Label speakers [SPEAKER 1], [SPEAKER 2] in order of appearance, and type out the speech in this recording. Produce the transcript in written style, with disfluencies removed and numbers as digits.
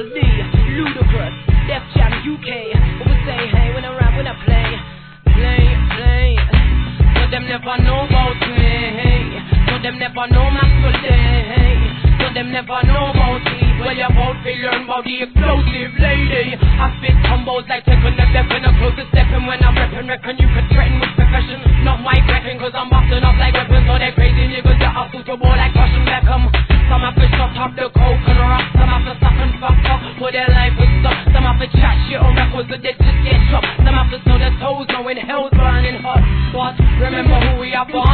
[SPEAKER 1] Double D, Ludacris, Def Jam UK. Who would say hey when I rap, when I play. But them never know about me. But them never know Maxwell Day. But them never know about me. Well, you're about to learn about the explosive lady. I spit combos like taking the step and a closer stepping when I'm reppin'. Reckon you could threaten with profession, not my reppin', cause I'm bustin' up like weapons. So they crazy niggas that are suitable like Russian Beckham. Some have to shut up the coke and rock. Some have to suck and fuck up for their life is stuck. Some have to chat shit on records so they just get dropped. Some have to sell their toes knowing hell's burning hot. But remember who we are for.